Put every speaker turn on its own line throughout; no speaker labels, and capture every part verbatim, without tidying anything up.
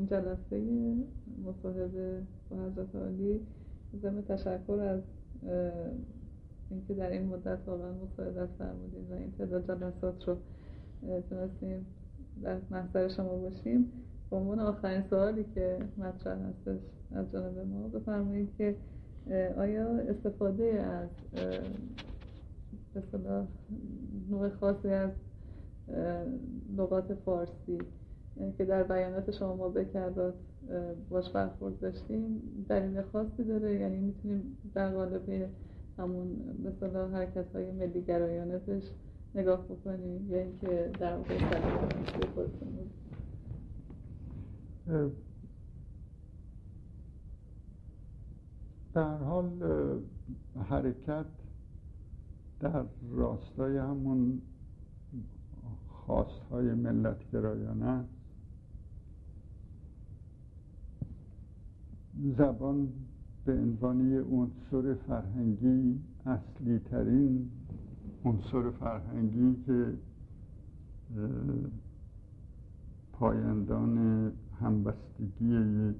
دومین جلسه مصاحبه با حضرت عالی. ضمن تشکر از اینکه در این مدت واقعا مساعدت فرمودید و این تعداد جلسات رو تونستیم در محضر شما باشیم. به عنوان آخرین سوالی که مطرح هستش از جانب ما بفرمایید که آیا استفاده از به اصطلاح نوع خاصی از لغات فارسی که در بیانات شما ما بکردات باش برخورد داشتیم دلیل خاصی داره؟ یعنی میتونیم در قالب همون مثلا حرکت‌های ملی گرایانه بهش نگاه بکنیم یا اینکه در واقع سلیقه خودتون بود؟
در حال حرکت در راستای همون خواستهای ملتگرایانه است. زبان به عنوان عنصر فرهنگی اصلی ترین عنصر فرهنگی که پایندان همبستگی یک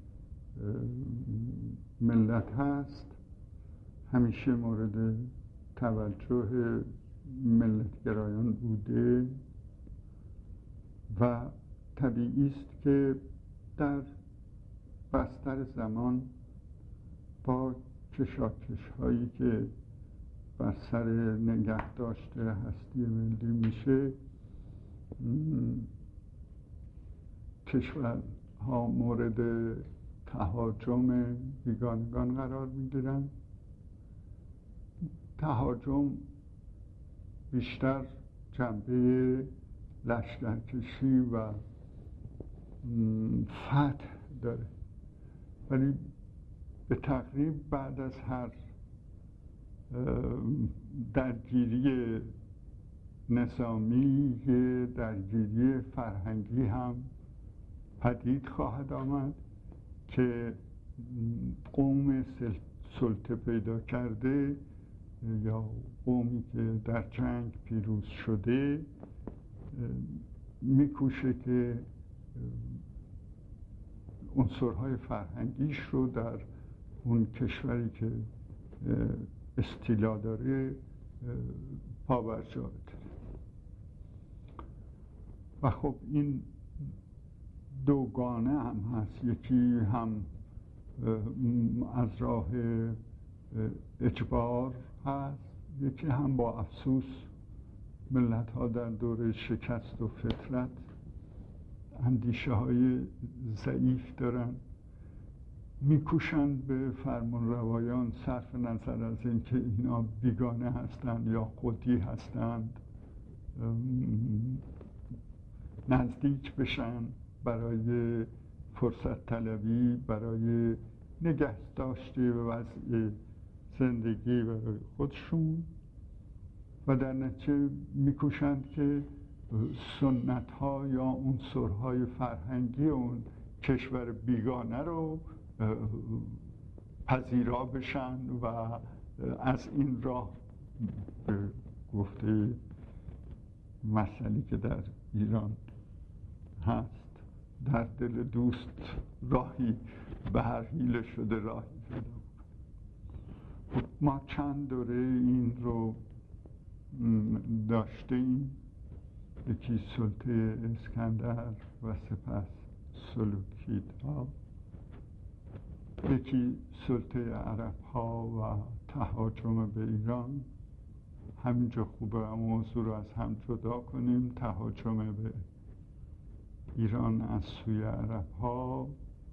ملت هست، همیشه مورد توجه ملتگرایان بوده و طبیعی است که در بستر زمان با کشاکش هایی که بر سر نگه داشته هستی ملی میشه کشورها مورد تهاجم بیگانگان قرار میگیرن. تهاجم بیشتر جنبه لشکرکشی و فتح داره، ولی به تقریب بعد از هر درگیری نظامی درگیری فرهنگی هم پدید خواهد آمد که قوم سلطه پیدا کرده یا قومی که در جنگ پیروز شده میکوشه که عنصرهای فرهنگیش رو در اون کشوری که استیلا داره پابرجا بده. و خب این دوگانه هم هست، یکی هم از راه اجبار هست، یکی هم با افسوس ملت ها در دوره شکست و فترت اندیشه های ضعیف دارن، میکوشند به فرمان روایان صرف نظر از اینکه اینا بیگانه هستند یا خودی هستند نزدیک بشن برای فرصت طلبی، برای نگه داشته و وضع زندگی برای خودشون و در نتیجه میکوشند که سنت ها یا عنصرهای فرهنگی اون کشور بیگانه رو پذیرا بشن و از این راه به گفته مسئله که در ایران هست در دل دوست راهی به هر حیله شده راهی پیدا کنه. ما چند دوره این رو داشتیم، یکی سلطه اسکندر و سپس سلوکیدها، یکی سلطه عرب ها و تهاجم به ایران. همینجا خوبه موضوع رو از هم جدا کنیم. تهاجم به ایران از سوی عرب ها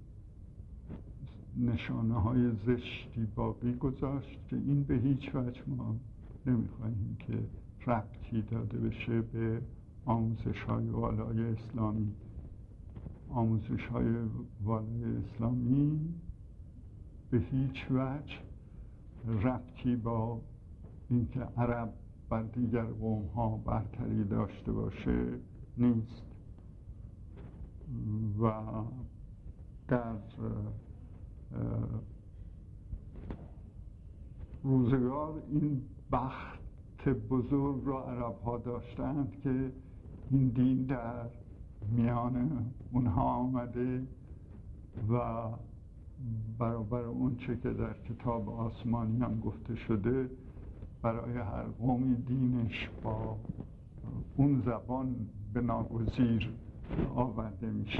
نشانه های زشتی باقی گذاشت که این به هیچ وجه ما نمیخواهیم که ربطی داده بشه به آموزش های والای اسلامی. آموزش های والای اسلامی به هیچ وجه ربطی با اینکه عرب بر دیگر قوم ها برتری داشته باشه نیست و در روزگار این بخت بزرگ را عرب ها داشتند که این دین در میان اونها آمده و برابر اون چه که در کتاب آسمانی هم گفته شده برای هر قومی دینش با اون زبان به ناگزیر آورده میشه.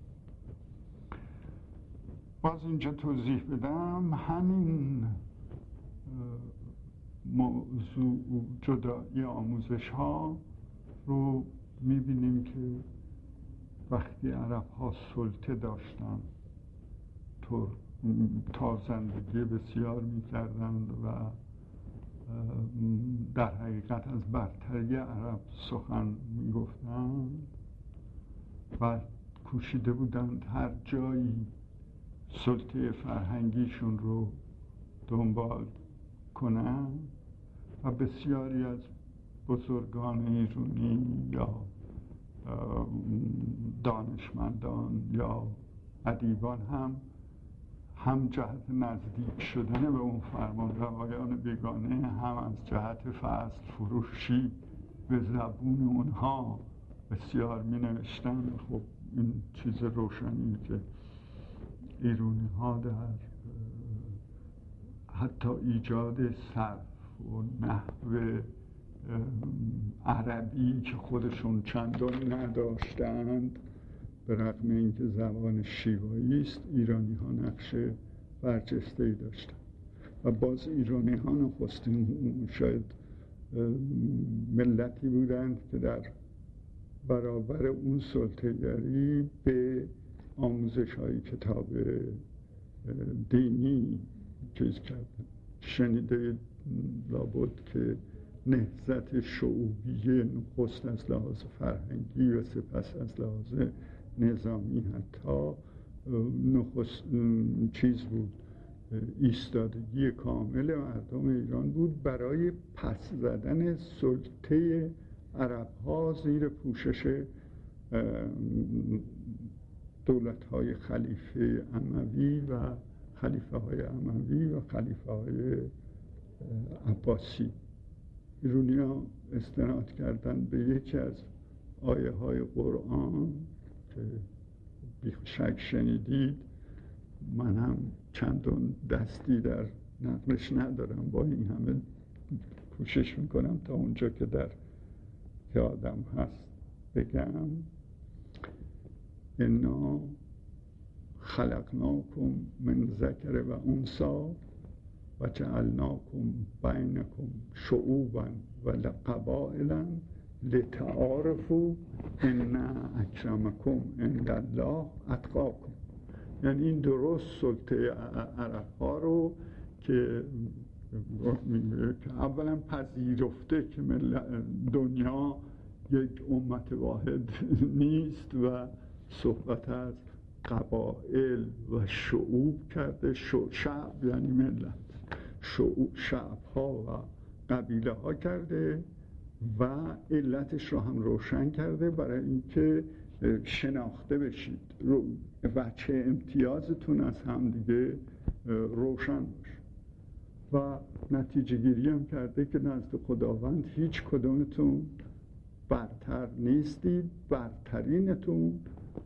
باز اینجا توضیح بدم همین موضوع جدایی آموزش ها رو میبینیم که وقتی عرب ها سلطه داشتن تا زندگی بسیار میکردند و در حقیقت از برتری عرب سخن میگفتند و کوشیده بودند هر جایی سلطه فرهنگیشون رو دنبال کنند و بسیاری از بزرگان ایرانی یا دانشمندان یا ادیبان هم هم جهت نزدیک شدن به اون فرمانروایان بیگانه هم از جهت فصل فروشی به زبون اونها بسیار می نوشتن. خب این چیز روشنی که ایرانی ها در حتی ایجاد صرف و نحو عربی که خودشون چندان نداشتند به رغم اینکه زبان شیوایی است ایرانی ها نقش برجسته‌ای داشتند و باز ایرانی ها نخستین شاید ملتی بودند که در برابر اون سلطه‌گری به آموزش های کتاب دینی چیز کردن. شنیده لابد که نهضت شعوبیه نخست از لحاظ فرهنگی و سپس از لحاظ نظامی حتی نخست چیز بود، ایستادگی کامل مردم ایران بود برای پس زدن سلطه عرب ها زیر پوشش دولت های خلیفه اموی و خلیفه های اموی و خلیفه های عباسی. ایرانی ها استناد کردن به یکی از آیه های قرآن که بی شک شنیدید، من هم چندان دستی در نقلش ندارم، با این همه کوشش میکنم تا اونجا که در یادم هست بگم. انا خلقناکم من ذکر و انثی و جعلناکم بینکم شعوبا و قبائلا لتعارفوا ان اکرمکم عند الله اتقاکم. یعنی این درست سلطه عرب ها رو که اولا پذیرفته که دنیا یک امت واحد نیست و صحبت از قبائل و شعوب کرده. شعب یعنی ملت، شعوب شعب ها و قبیله ها کرده و علتش رو هم روشن کرده برای اینکه شناخته بشید، وجه امتیازتون از هم دیگه روشن باشه و نتیجه گیری هم کرده که نزد خداوند هیچ کدومتون برتر نیستید، برترینتون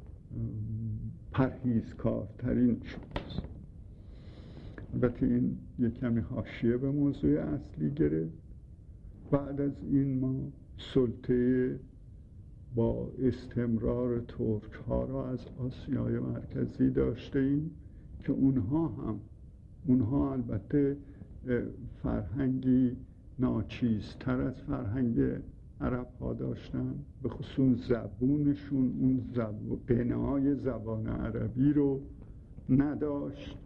پرهیزکارترین شماست. البته این یک کمی حاشیه به موضوع اصلی گرفت. بعد از این ما سلطه با استمرار ترک ها را از آسیای مرکزی داشته ایم که اونها هم اونها البته فرهنگی ناچیزتر از فرهنگ عرب ها داشتن، به خصوص زبونشون اون زب... قنای زبان عربی رو نداشت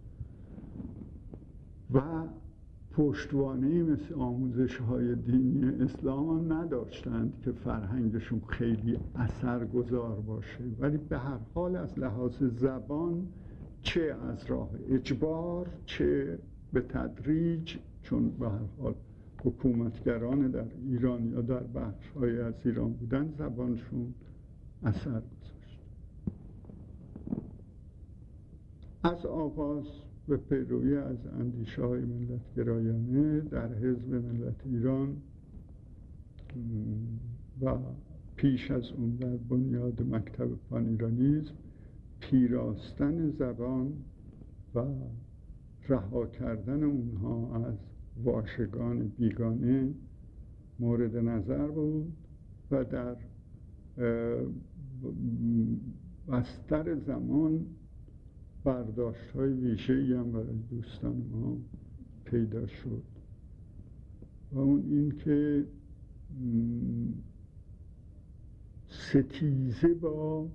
و پشتوانه‌ای مثل آموزش های دینی اسلام هم نداشتند که فرهنگشون خیلی اثرگذار باشه، ولی به هر حال از لحاظ زبان چه از راه اجبار چه به تدریج، چون به هر حال حکومتگران در ایران یا در بخش‌های از ایران بودن، زبانشون اثر گذاشت. از آغاز به پیروی از اندیشه های ملت گرایانه در حزب ملت ایران و پیش از اون در بنیاد مکتب پانیرانیسم پیراستن زبان و رها کردن اونها از واژگان بیگانه مورد نظر بود و در بستر زمان برداشت های ویژه‌ای هم برای دوستان ما پیدا شد و اون این که ستیزه با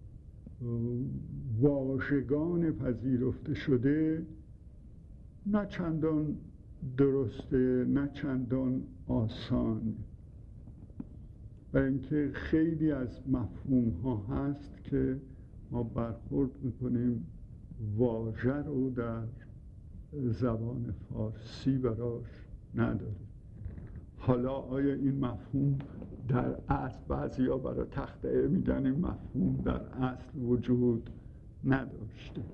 واژگان پذیرفته شده نه چندان درسته نه چندان آسان، برای اینکه خیلی از مفهوم ها هست که ما برخورد میکنیم واژه رو در زبان فارسی براش نداریم. حالا آیا این مفهوم در اصل، بعضی ها برای تخته میگن این مفهوم در اصل وجود نداشته،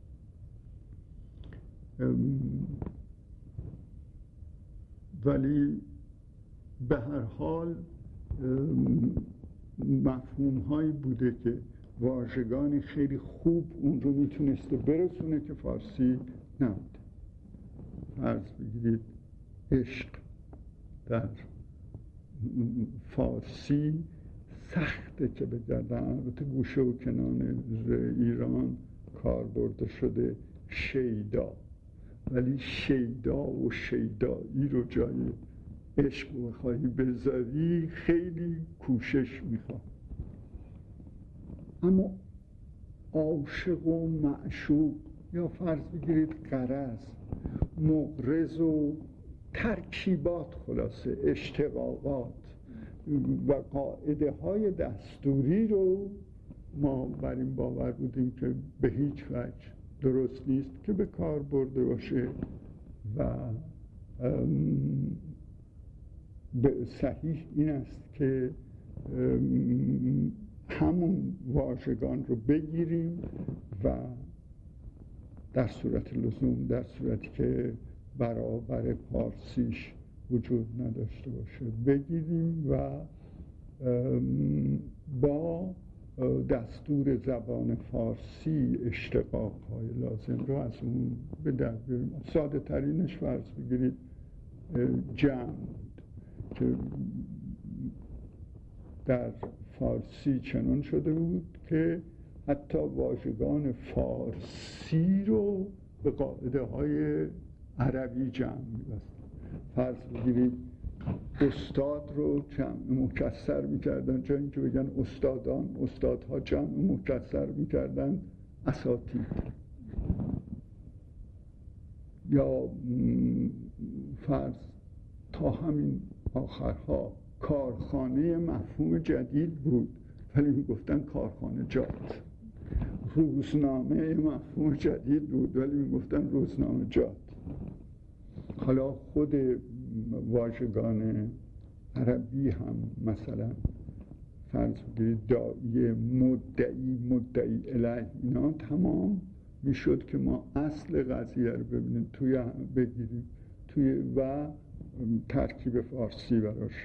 ولی به هر حال مفهوم هایی بوده که واژگانی خیلی خوب اون رو میتونسته برسونه که فارسی نبوده. فرض بگیرید عشق در فارسی سخته که بگردن، البته گوشه و کنان ایران کار برده شده شیدا، ولی شیدا و شیدایی رو جای عشق بخواهی بذاری خیلی کوشش میخواد. اما عاشق و معشوق یا فرض بگیرید غرض، مغرض و ترکیبات، خلاصه اشتقاقات و قاعده های دستوری رو ما بر این باور بودیم که به هیچ وجه درست نیست که به کار برده باشه و به صحیح این است که همون واژگان رو بگیریم و در صورت لزوم، در صورتی که برابر پارسیش وجود نداشته باشه، بگیریم و با دستور زبان فارسی اشتقاق‌های لازم رو از اون به در بیاریم. ساده ترینش فرض بگیرید جمع بود که در فارسی چنان شده بود که حتی واژگان فارسی رو به قاعده های عربی جمع می‌بست. فرض بگیرید استاد رو جمع مکسر می‌کردن، جای اینکه بگن استادان، استادها جمع مکسر می‌کردن اساتید. یا فرض تا همین آخرها کارخانه مفهوم جدید بود ولی میگفتن کارخانه جات. روزنامه مفهوم جدید بود ولی میگفتن روزنامه جات. حالا خود واژگان عربی هم مثلا فرض بگیرید داعیه، مدعی، مدعی الیه، اینا تمام میشد که ما اصل قضیه رو ببینیم توی بگیریم توی و ترکیب فارسی براش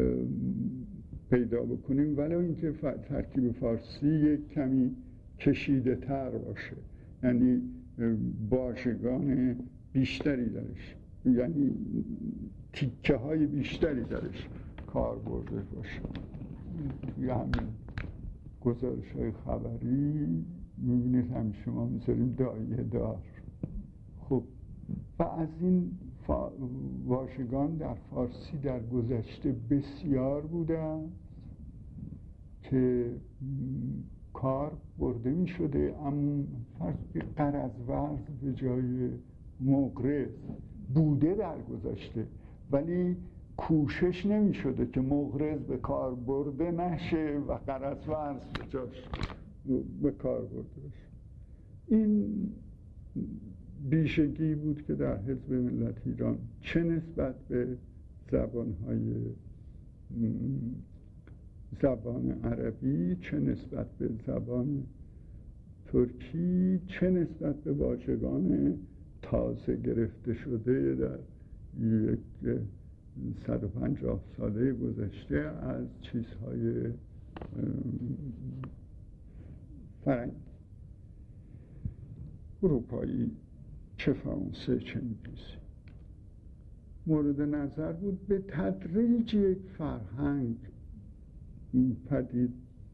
پیدا بکنیم، ولی اینکه ترکیب فارسی یک کمی کشیده تر باشه، یعنی واژگان بیشتری درش، یعنی تیکه های بیشتری درش کار برده باشه. توی همین گزارش های خبری میبینید همیشه ما میذاریم داعیه دار. خب و از این واژگان در فارسی در گذشته بسیار بوده که کار برده می شده، اما فرض غرض‌ورز به جای مغرض بوده در گذشته، ولی کوشش نمی شده که مغرض به کار برده نشه و غرض‌ورز به جاش به کار برده بشه. این بیشگی بود که در حزب ملت ایران چه نسبت به زبانهای زبان عربی، چه نسبت به زبان ترکی، چه نسبت به واژگان تازه گرفته شده در یک صد و پنجاه ساله گذشته از چیزهای فرنگ اروپایی، چه فرانسه چه انگلیسی، مورد نظر بود. به تدریج یک فرهنگ پدید،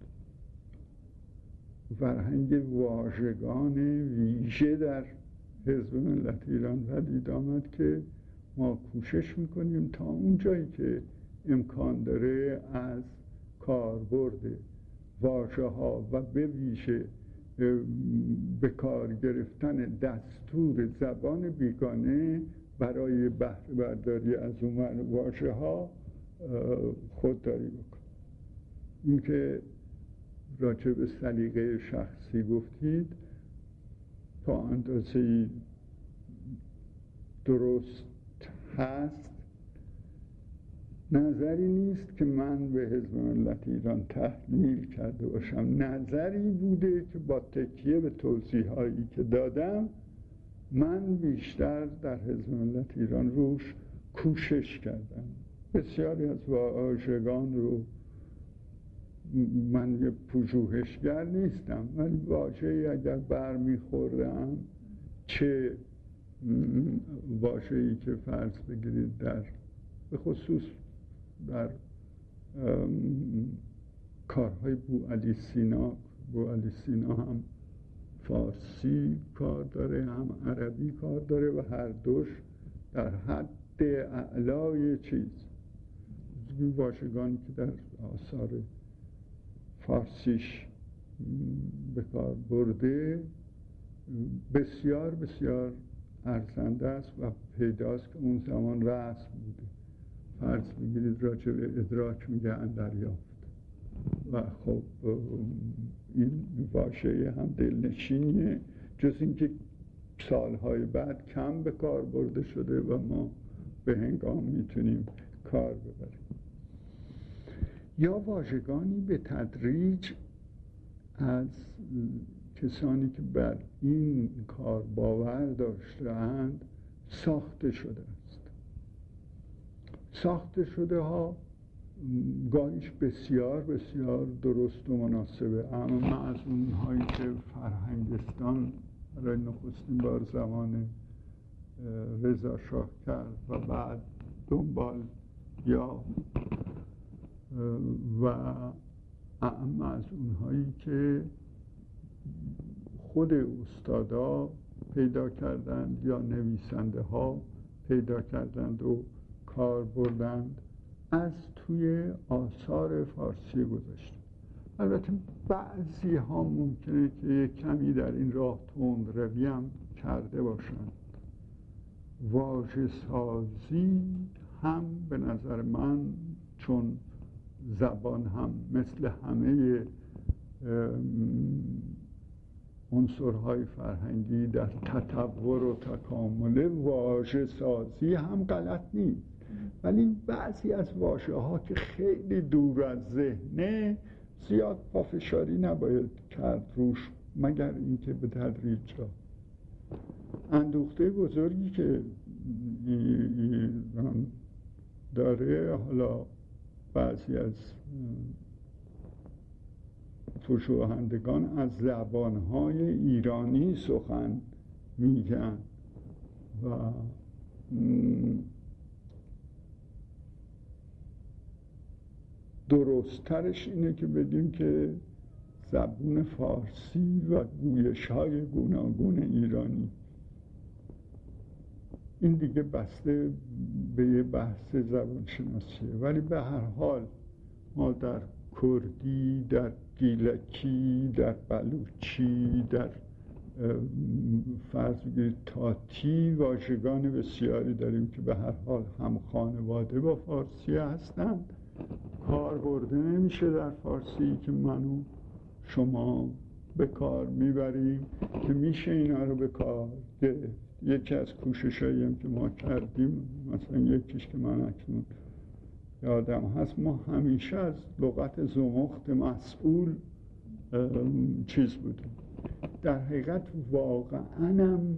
فرهنگ واژگان ویژه در حزب ملت ایران پدید آمد که ما کوشش میکنیم تا اون جایی که امکان داره از کاربرد واژه‌ها و به ویژه به کار گرفتن دستور زبان بیگانه برای بهره برداری از اون واژه‌ها خودداری بکنیم. این که راجع به سلیقه شخصی گفتید تا اندازه‌ای درست هست. نظری نیست که من به حزب ملت ایران تحمیل کرده باشم، نظری بوده که با تکیه به توضیحایی که دادم من بیشتر در حزب ملت ایران روش کوشش کردم. بسیاری از واژگان رو، من یه پژوهشگر نیستم، ولی واژه‌ای اگر برمیخوردم، چه واژه‌ای که فرض بگیرید در به خصوص در کارهای بوعلی سینا، بوعلی سینا هم فارسی کار داره هم عربی کار داره و هر دوش در حد اعلای چیز، این واژگانی که در آثار فارسیش به کار برده بسیار بسیار ارزنده است و پیداست که اون زمان رسم بوده. فرض بگیرید راجع به ادراک میگه اندریافت و خب این واژه هم دلنشینیه، جز اینکه سالهای بعد کم به کار برده شده و ما به هنگام میتونیم کار ببریم. یا واژگانی به تدریج از کسانی که بر این کار باور داشته‌اند ساخته شده است. ساخته شده ها گاهیش بسیار بسیار درست و مناسبه، اما از اونهایی که فرهنگستان برای نخستین بار زمان رضا شاه کرد و بعد دنبال یا و اما از اونهایی که خود استادا پیدا کردند یا نویسنده ها پیدا کردند و کار بردند، از توی آثار فارسی گذاشته. البته بعضی ها ممکنه که یک کمی در این راه تند روی هم کرده باشند. واژه سازی هم به نظر من، چون زبان هم مثل همه عنصرهای فرهنگی در تطور و تکامل، واژه سازی هم غلط نیست، ولی بعضی از واژه ها که خیلی دور از ذهنه زیاد پافشاری نباید کرد روش، مگر اینکه به تدریج را. اندوخته بزرگی که ایران داره، حالا بعضی از پژوهندگان از زبانهای ایرانی سخن میگن و درست‌ترش اینه که بدیم که زبان فارسی و گویش‌های گوناگون ایرانی. این دیگه بسته به یه بحث زبان شناسیه، ولی به هر حال ما در کردی، در گیلکی، در بلوچی، در فرض بگیرید تاتی واژگان بسیاری داریم که به هر حال هم خانواده با فارسی هستند. کار برده نمیشه در فارسی که من و شما به کار میبریم که میشه اینا رو به کار گرفت. یکی از کوششایی هم که ما کردیم، مثلا یکیش که من اکنون یادم هست، ما همیشه از لغت زمخت مسئول چیز بودیم. در حقیقت واقعا هم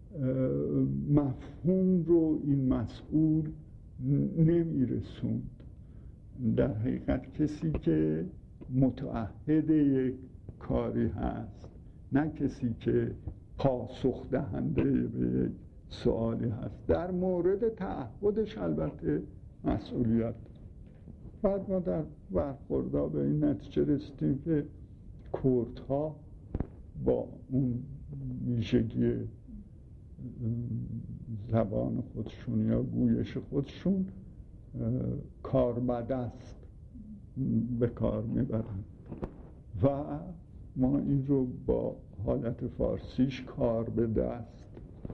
مفهوم رو این مسئول نمیرسوند. در حقیقت کسی که متعهد یک کاری هست، نه کسی که پاسخ دهنده به یک سوالی هست. در مورد تعهدش البته مسئولیت. بعد ما در برخوردها به این نتیجه رسیدیم که کردها با اون ویژگی زبان خودشون یا گویش خودشون کاربدست به کار میبرن و ما این رو با حالت فارسیش کار به دست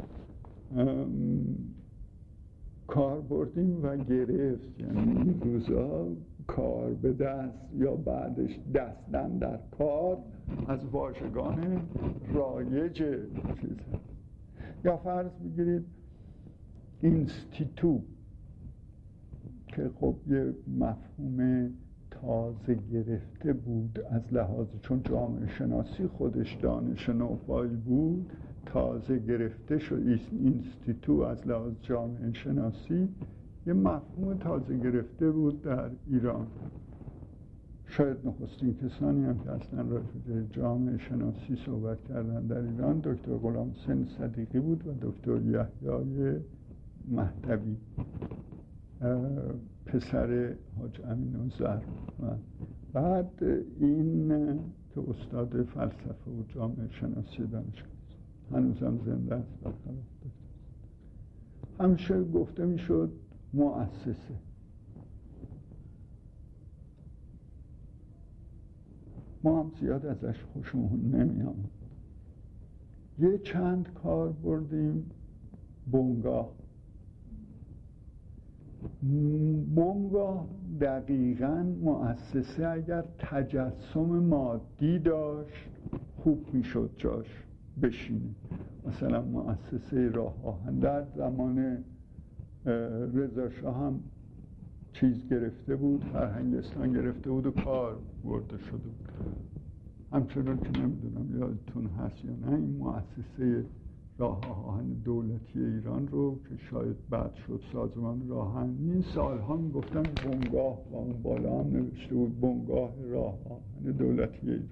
کار بردیم و گرفت. یعنی این روزا کار به دست یا بعدش دستن در کار از واژگان رایج چیز هست. یا فرض بگیرید اینستیتو که خب یه مفهوم تازه گرفته بود از لحاظ، چون جامعه شناسی خودش دانش نوپایی بود، تازه گرفته شد. اینستیتو از لحاظ جامعه شناسی یه مفهوم تازه گرفته بود در ایران. شاید نخستین کسانی هم که اصلا راجع به جامعه شناسی صحبت کردن در ایران دکتر غلام حسین صدیقی بود و دکتر یحیی مهدوی پسر حاج امین‌الزر. و بعد این که استاد فلسفه و جامعه شناسی دانشگاه هنوزم زنده است، همیشه گفته میشد مؤسسه. ما هم زیاد ازش خوشمون نمی آمد. یه چند کار بردیم بنگاه. بنگاه دقیقاً مؤسسه اگر تجسم مادی داشت خوب میشد جاش بشینه. مثلا مؤسسه راه آهن در زمان رضا شاه هم چیز گرفته بود، فرهنگستان گرفته بود و کار برده شده بود. همچنان که نمیدونم یادتون هست یا نه، این مؤسسه راه آهن دولتی ایران رو که شاید بعد شد سازمان راه آهن، سالها میگفتن بنگاه و اون بالا هم نوشته بود بنگاه راه آهن دولتی ایران.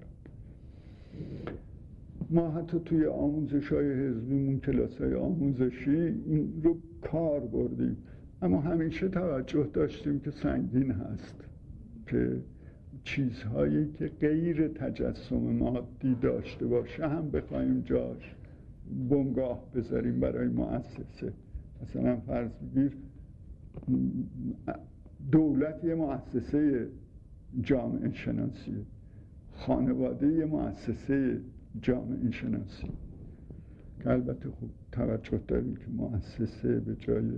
ما حتی توی آموزش‌های حزبیمون، کلاس‌های آموزشی این رو کار بردیم، اما همیشه توجه داشتیم که سنگین هست که چیزهایی که غیر تجسم مادی داشته باشه هم بخوایم جاش بنگاه بذاریم برای مؤسسه. مثلا فرض بگیر دولت یه مؤسسه جامعه شناسی، خانواده یه مؤسسه جامعه شناسی، که البته خوب توجه داریم که مؤسسه به جای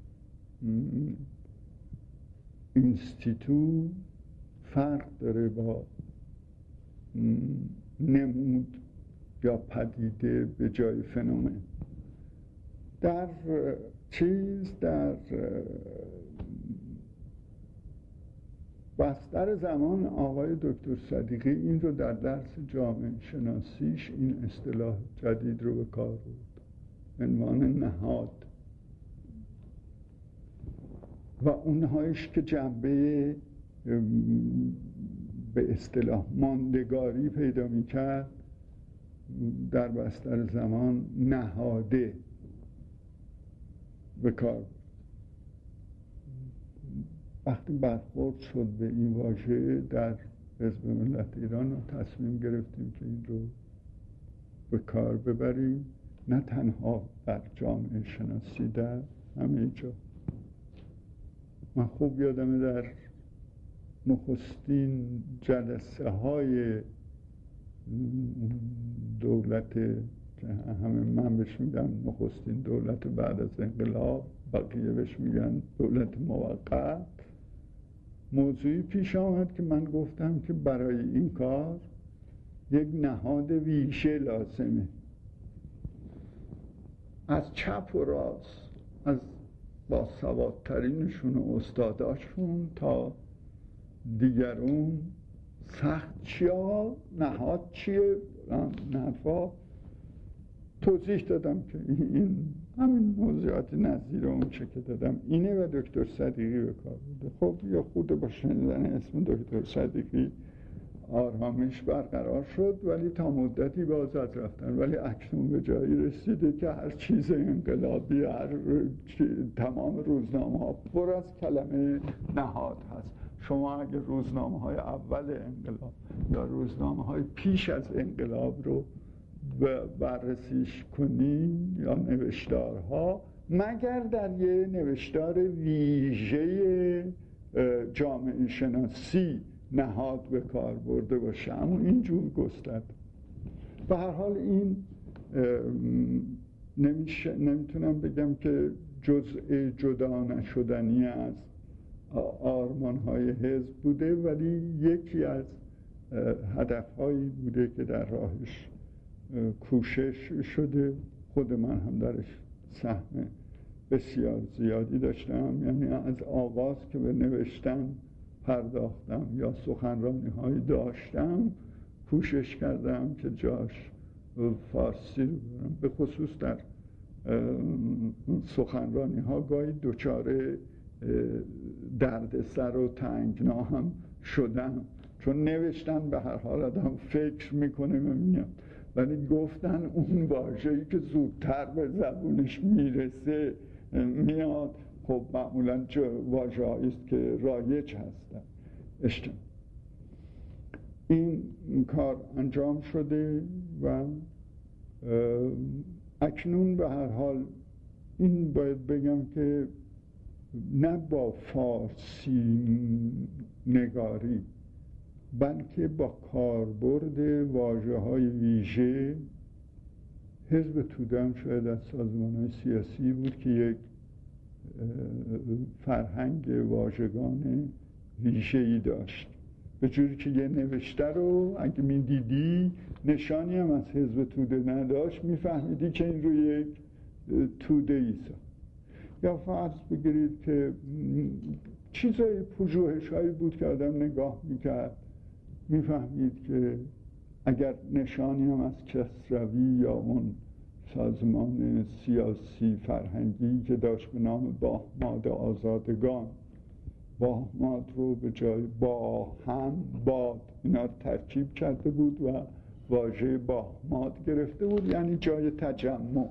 اینستیتو فرق داره با نمود یا پدیده به جای فنومن. در چیز در بستر زمان آقای دکتر صدیقی این رو در درس جامعه شناسیش این اصطلاح جدید رو به کار برد، عنوان نهاد، و اونهایش که جنبه به اصطلاح ماندگاری پیدا می‌کرد در بستر زمان نهاده به کار برد. وقتی برخورد شد به این واژه در حزب ملت ایران و تصمیم گرفتیم که این رو به کار ببریم، نه تنها در جامعه شناسی، در همه جا. من خوب یادمه در نخستین جلسه های دولت که همه من بهش میگم نخستین دولت بعد از انقلاب، بقیه بهش میگن دولت موقت، موضوعی پیش آمد که من گفتم که برای این کار یک نهاد ویژه لازمه، از چپ و راست، از باسوادترینشون و استاداشون تا دیگرون. سخت چیا؟ نهاد چیه؟ نحفا توضیح دادم که این همین موضوعات نظیر اون چه که دادم اینه و دکتر صدیقی به کار بوده. خب یا خود با شنیدن اسم دکتر صدیقی آرامش برقرار شد، ولی تا مدتی باز از رفتن. ولی اکنون به جایی رسیده که هر چیز انقلابی، هر تمام روزنامه ها پر از کلمه نهاد هست. شما اگه روزنامه های اول انقلاب یا روزنامه های پیش از انقلاب رو بررسیش کنین یا نوشتارها، مگر در یه نوشتار ویژه جامعه شناسی نهاد به کار برده باشه، اما اینجور گسترد. به هر حال این نمیشه نمیتونم بگم که جزء جدا نشدنی از آرمان‌های حزب بوده، ولی یکی از هدف‌هایی بوده که در راهش کوشش شده. خود من هم درش سهم بسیار زیادی داشتم، یعنی از آغاز که به نوشتن پرداختم یا سخنرانی هایی داشتم کوشش کردم که جاش فارسی رو برم. به خصوص در سخنرانی ها گاهی دچار دردسر و تنگنا هم شدم، چون نوشتن به هر حال آدم فکر میکنه و میاد، ولی گفتن اون واژه‌ای که زودتر به زبونش میرسه میاد، خب معمولا واژه‌هایی است که رایج هستن. اشتم این کار انجام شده و اکنون به هر حال این باید بگم که نه با فارسی نگاری بلکه با کاربرد واژه‌های ویژه. حزب توده هم شاید از سازمان‌های سیاسی بود که یک فرهنگ واژگان ویژه‌ای داشت، به جوری که یه نوشته رو اگه می‌دیدی نشانی هم از حزب توده نداشت میفهمیدی که این رو یک توده ایست. یا فرض بگیرید که چیزای پژوهش‌هایی بود که آدم نگاه می‌کرد میفهمید که اگر نشانی هم از کسروی یا اون سازمان سیاسی فرهنگی که داشت به نام باهماد آزادگان، باهماد رو به جای با هم باد اینا ترکیب کرده بود و واژه باهماد گرفته بود، یعنی جای تجمع.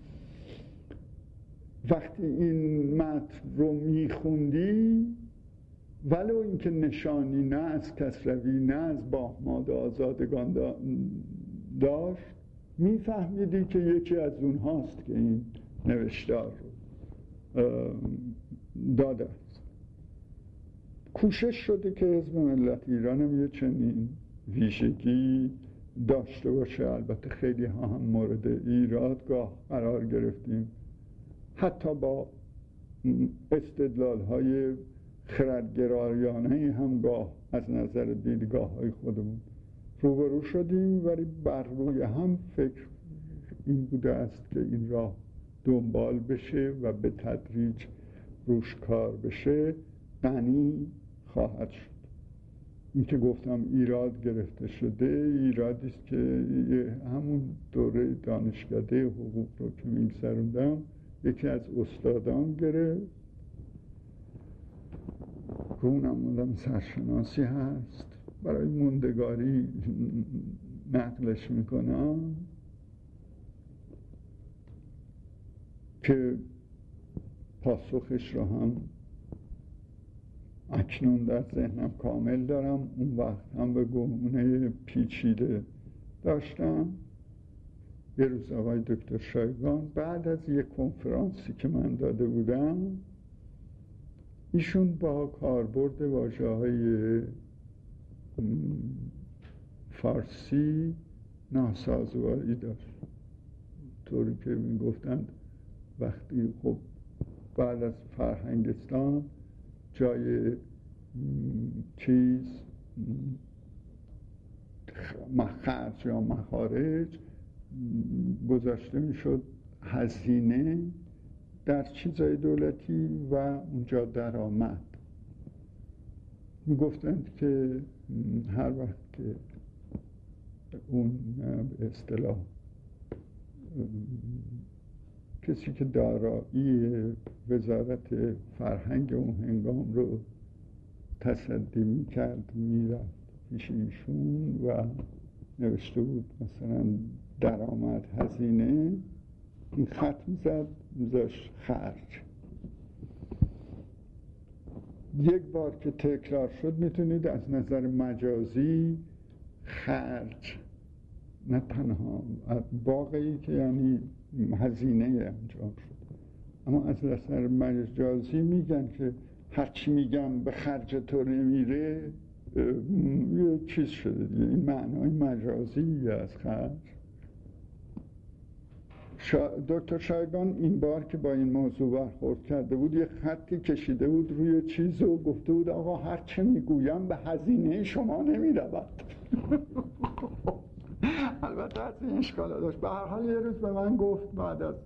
وقتی این متن رو میخوندی ولو اینکه نشانی نه از کسروی نه از باهماد آزادگان داشت میفهمیدی که یکی از اونهاست که این نوشتار رو داده است. کوشش شده که حزب ملت ایران هم یه چنین ویژگی داشته باشه. البته خیلی ها هم مورد ایرادگاه قرار گرفتیم، حتی با استدلال های خردگرایانه هم گاه از نظر دیدگاه های خودمون روبرو شدیم، ولی بر روی هم فکر این بوده است که این راه دنبال بشه و به تدریج روش کار بشه، غنی خواهد شد. این که گفتم ایراد گرفته شده، ایرادی است که همون دوره دانشکده حقوق رو که می‌گذروندم یکی از استادان گرفت، که اونم مدام سرشناسی هست، برای موندگاری نقلش میکنم که پاسخش رو هم اکنون در ذهنم کامل دارم، اون وقت هم به گونه پیچیده داشتم. یه روز آقای دکتر شایگان بعد از یک کنفرانسی که من داده بودم، ایشون با کاربرد واژه‌های فارسی ناسازگاری داشت، طوری که میگفتند وقتی خب بعد از فرهنگستان جای چیز مخرج یا مخارج گذاشته میشد هزینه در چیزای دولتی و اونجا درآمد. میگفتند که هر وقت که اون به اصطلاح کسی که دارایی وزارت فرهنگ اون هنگام رو تصدی میکرد میرفت پیش ایشون و نوشته بود مثلا درآمد هزینه، این خط میزد میذاشت خرج. یک بار که تکرار شد میتونید از نظر مجازی خرج نه تنها واقعی که یعنی هزینه انجام شد، اما از نظر مجازی میگن که هرچی میگم به خرج تو نمیره یه چیز شده دیگه. این معنای مجازی از خرج. شا... دکتر شایگان این بار که با این موضوع برخورد کرده بود یه خطی کشیده بود روی چیز و گفته بود آقا هر چه میگویم به هزینه شما نمیرود. البته از این اشکالا داشت. به هر حال یه روز به من گفت بعد از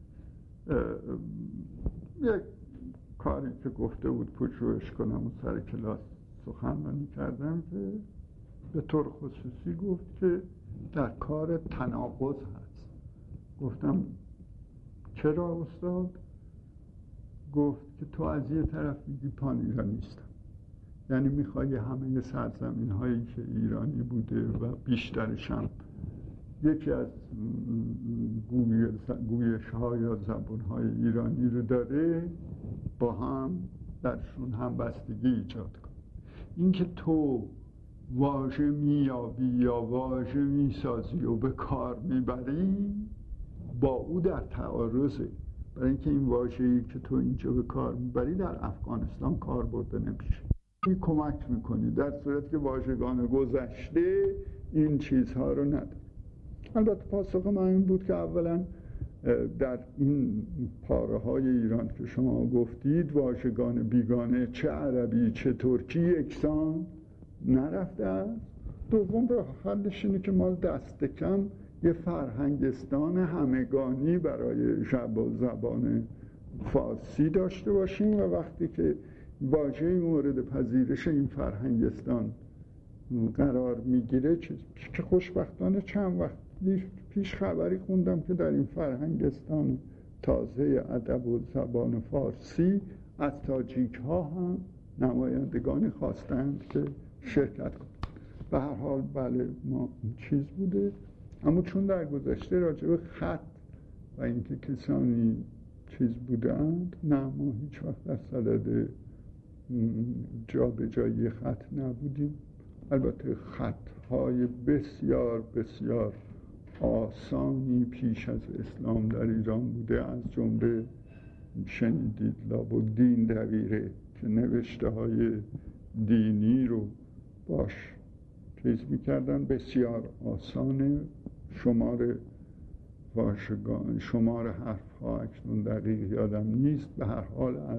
یک کاری که گفته بود پژوهش کنم و سر کلاس سخنرانی کردم که به طور خصوصی گفت که در کار تناقض هست. گفتم چرا استاد؟ گفت که تو از یه طرف میگی پان ایرانیستم، یعنی میخوای همه سرزمین هایی که ایرانی بوده و بیشترش هم یکی از گویش ها یا زبان های ایرانی رو داره با هم درشون هم بستگی ایجاد کن. اینکه تو واژه میابی یا واژه میسازی و به کار میبری با او در تعارضه، برای اینکه این واژه‌ای که تو اینجا به کار میبری در افغانستان کار برده نمیشه. این کمک میکنی در صورت که واژگان گذشته این چیزها رو نداره. البته پاسخ من این بود که اولا در این پاره های ایران که شما گفتید واژگان بیگانه چه عربی چه ترکی یکسان نرفته است. دوم راه حلش اینه که ما دست کم یه فرهنگستان همگانی برای زبان فارسی داشته باشیم و وقتی که واژه مورد پذیرش این فرهنگستان قرار میگیره چیز که خوشبختانه چند وقت پیش خبری خوندم که در این فرهنگستان تازه ادب و زبان فارسی از تاجیک ها هم نمایندگانی خواستند که شرکت کنند. به هر حال بله ما چیز بوده، اما چون در گذشته راجع به خط و اینکه کسانی چیز بودند نه ما هیچ وقت در صدد جا به جایی خط نبودیم. البته خطهای بسیار بسیار آسانی پیش از اسلام در ایران بوده، از جمله شنیدید لابالدین دبیره که نوشته های دینی رو باش چیز میکردن، بسیار آسانه. شمار واژگان شمار حرف ها اکنون دقیق یادم نیست، به هر حال از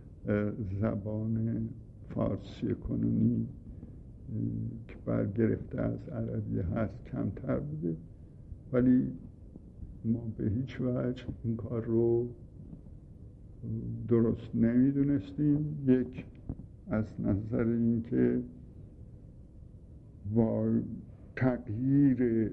زبان فارسی کنونی که برگرفته از عربی هست کمتر بوده، ولی ما به هیچ وجه این کار رو درست نمیدونستیم. یک از نظر این که با تغییر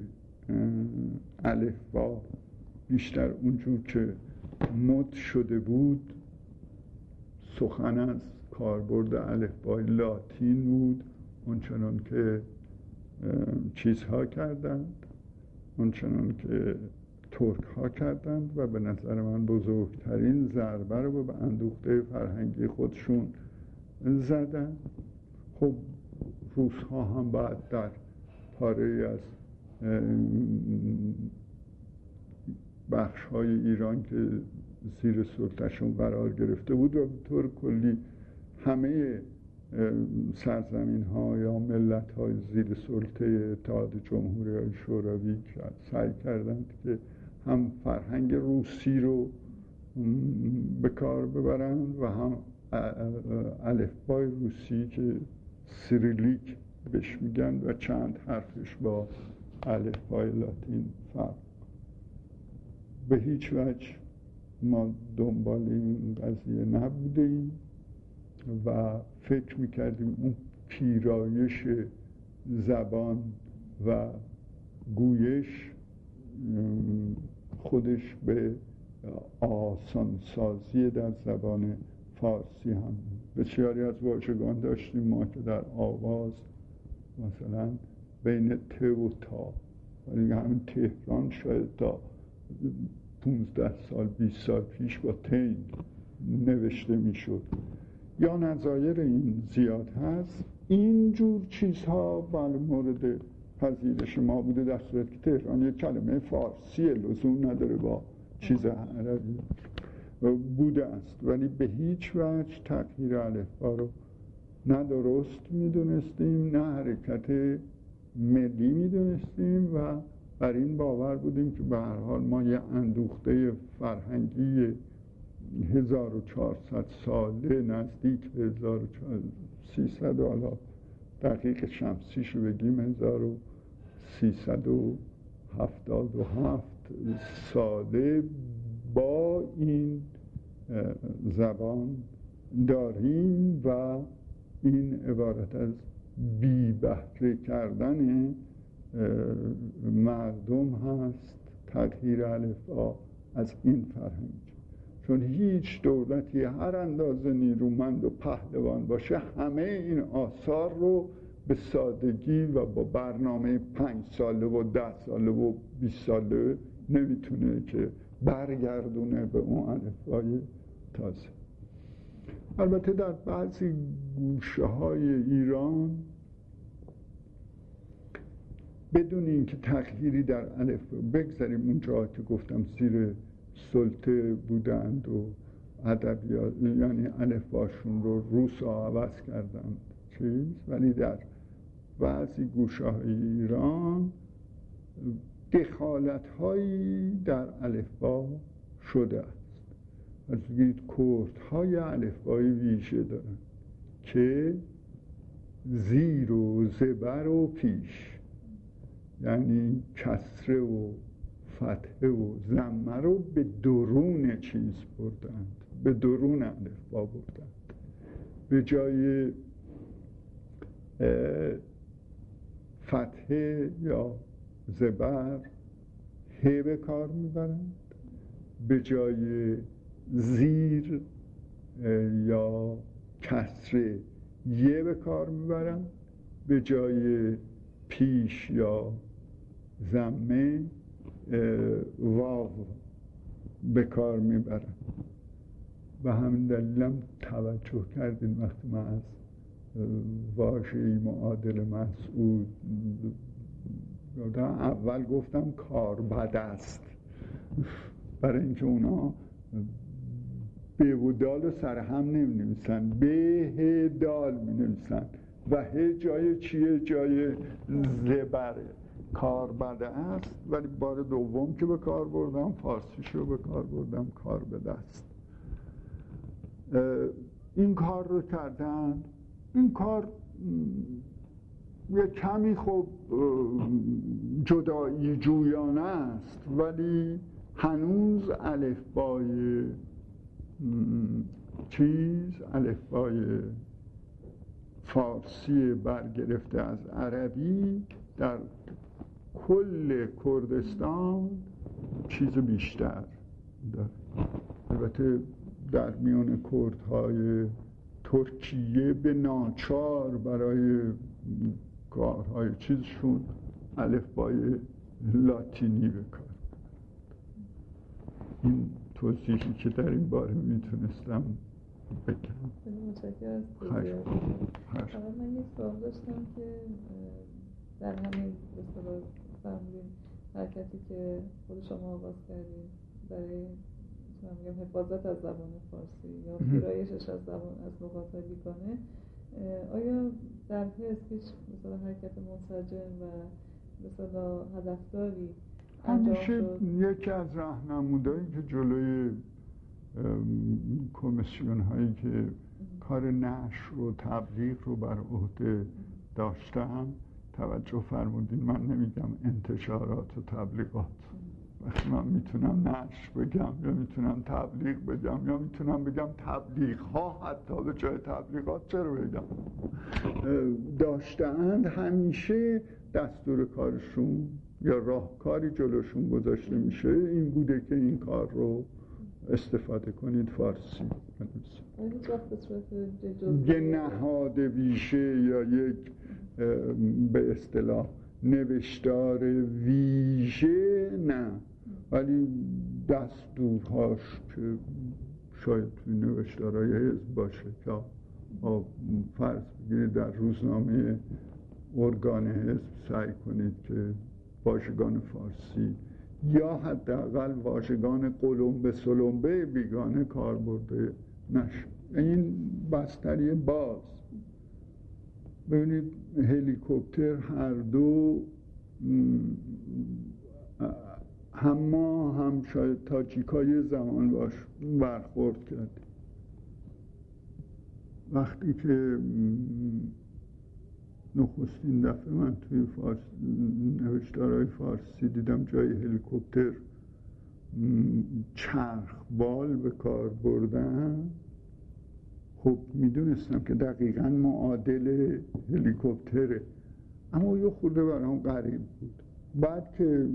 الفبا بیشتر اونجور که مد شده بود سخن از کاربرد الفبای لاتین بود، اونچنان که چیزها کردند، اونچنان که ترک ها کردند و به نظر من بزرگترین ضربه رو به اندوخته فرهنگی خودشون زدن. خب روس ها هم بعد در پاره از بخش های ایران که زیر سلطه‌شون قرار گرفته بود و به طور کلی همه سرزمین ها یا ملت های زیر سلطه اتحاد جمهوری های شوروی سعی کردند که هم فرهنگ روسی رو به کار ببرند و هم الفبای روسی که سیریلیک بهش میگن و چند حرفش با الفبای لاتین فرق. به هیچ وجه ما دنبال این قضیه نبودیم و فکر میکردیم اون پیرایش زبان و گویش خودش به آسانسازی در زبان فارسی هم. بسیاری از واژگان داشتیم ما که در آواز مثلا بین ت و تا، ولی همین تهران شاید تا پونزده سال بیست سال پیش با تین نوشته میشد. یا نظایر این زیاد هست. اینجور چیزها بله مورد پذیرش ما بوده، در صورتی که تهران یک کلمه فارسی لزوم نداره با چیز عربی بوده است، ولی به هیچ وجه تغییر الفبا رو نه درست میدونستیم نه حرکت ملی میدونستیم و بر این باور بودیم که به هر حال ما یه اندوخته فرهنگی هزار و چهارصد ساله نزدیک به هزار و سیصد، حالا دقیق شمسیش رو بگیم هزار و سیصد و هفتاد و هفت ساله با این زبان داریم و این عبارت از بی بهره کردن مردم هست. تغییر الفبا از این فرهنگ، چون هیچ دولتی هر اندازه نیرومند و پهلوان باشه همه این آثار رو به سادگی و با برنامه پنج ساله و ده ساله و بیست ساله نمیتونه که برگردونه به اون الفبای تازه. البته در بعضی گوشه های ایران بدون اینکه تغییری در الفبا، بگذاریم اون جاها که گفتم زیر سلطه بودند و ادبیات یعنی الفباشون رو روسا عوض کردند چیز، ولی در بعضی گوشه های ایران دخالت هایی در الفبا شده است. از بگید کرد های الفبای ویژه دارن که زیر و زبر و پیش، یعنی کسره و فتحه و ضمه رو به درون چیز بردند، به درون الفبا بردند. به جای فتحه یا زبر ه به کار میبرند، به جای زیر یا کسره یه به کار میبرند، به جای پیش یا ضمه واو به کار میبرن. و همین دلیلم توجه کردین وقتی من از واژه معادل مسعود اول گفتم کار بد است، برای اینکه اونا ب و دال رو سر هم نمی نویسن، ب ه دال می نویسن و ه جای چیه؟ جای زبره. کار بده است، ولی بار دوم که به کار بردم فارسیشو به کار بردم کار بده است. این کار رو کردن. این کار یه کمی خب جدایی جویانه است، ولی هنوز الفبای چیز الفبای فارسی برگرفته از عربی در کل کردستان چیز بیشتر داره. البته در میان کردهای ترکیه به ناچار برای کارهای چیزشون الفبای لاتینی بکار. این توضیحی که در این باره میتونستم بگم.
متشکرم از توضیحات. فقط من یک سوال داشتم که در همین به اصطلاح فرمودین حرکتی که خود شما آغاز کردید برای میگم حفاظت از زبان فارسی یا ویرایشش از زبان از لغات بیگانه، آیا در حس هیچ مثلا حرکت منسجم و مثلا هدفداری
همیشه یکی از راهنمودایی که جلوی کمیسیون هایی که کار نشر و تبلیغ رو بر عهده داشتم توجه فرمودین، من نمیگم انتشارات و تبلیغات، وقتی من میتونم نشر بگم یا میتونم تبلیغ بگم یا میتونم بگم تبلیغ ها، حتی به جای تبلیغات چرا بگم، داشتند همیشه دستور کارشون یا راهکاری جلوشون گذاشته میشه این بوده که این کار رو استفاده کنید فارسی بنویسید. یه نهاد ویژه یا یک به اصطلاح نوشتار ویژه نه، ولی دستورهاش که شاید توی نوشتارهای حزب باشه که فرض بگیرید در روزنامه ارگان حزب سعی کنید که واژگان فارسی یا حداقل واژگان قلمبه سلمبه بیگانه کار برده نشه. این بستری باز. ببینید هلیکوپتر هر دو هم ما هم شاید تاجیکای زمان باش برخورد کرد. وقتی که نخستین دفعه من توی فارس نوشتارهای فارسی دیدم جای هلیکوپتر چرخبال به کار بردن، خب میدونستم که دقیقاً معادل هلیکوپتره، اما یه خورده برام غریب بود. بعد که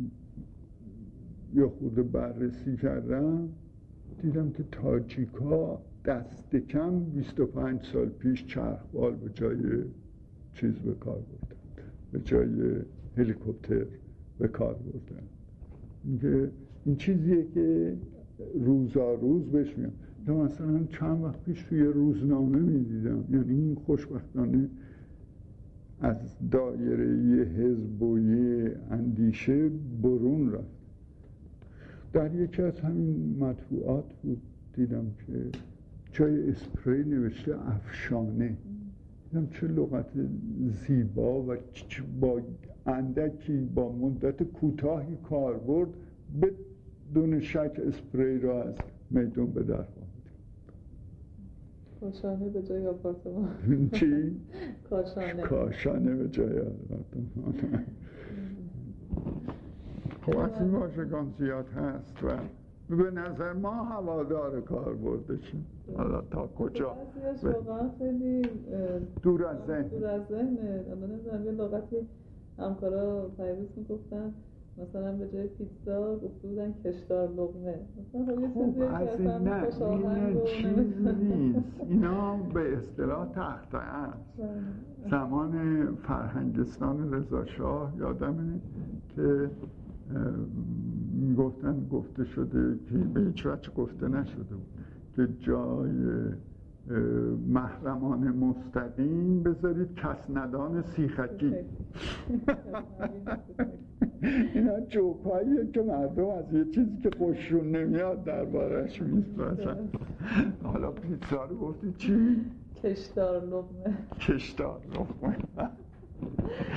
یه خورده بررسی کردم دیدم که تاجیکا دست کم بیست و پنج سال پیش چرخبال به جای چیز به کار بردن، به جای هلیکوپتر به کار بردن. میگه این چیزیه که روزا روز بهش میام. یا مثلا چند وقت پیش توی روزنامه میدیدم، یعنی این خوشبختانه از دایره حزب و اندیشه برون رفت. در یکی از همین مطبوعات بود دیدم که جای اسپری نوشته افشانه. دیدم چه لغت زیبا و با اندکی با مدت کوتاهی کار برد بدون شک اسپری را از میدون به در آورد.
کاشانه به جای آپارتمان.
چی؟
کاشانه.
کاشانه به جای آپارتمان. خب از این واژگان زیاد هست و به نظر ما هوادار کار برده شد. حالا تا کجا؟
بعضیش واقعا خیلی
دور از ذهن.
دور از ذهنه. اما نمیدونم یه لغتی همکارا پیروز میگفتن، مثلا به جای پیتزا گفته بودن کشدار لقمه. مثلا خب یه چیزی که اصلا خوش آهنگ و
چیز نیست. اینا به اصطلاح تخته است. زمان فرهنگستان رضا شاه یادمه که میگفتن گفته شده که به هیچ وجه گفته نشده بود که جای محرمان مستقیم بذارید کسندان سیخکی. اینا جوکاییه که مردم از یه چیزی که خوششون نمیاد دربارش میسپرسن. حالا پیتزا رو گفتی چی؟
کشدار لقمه.
کشدار لقمه.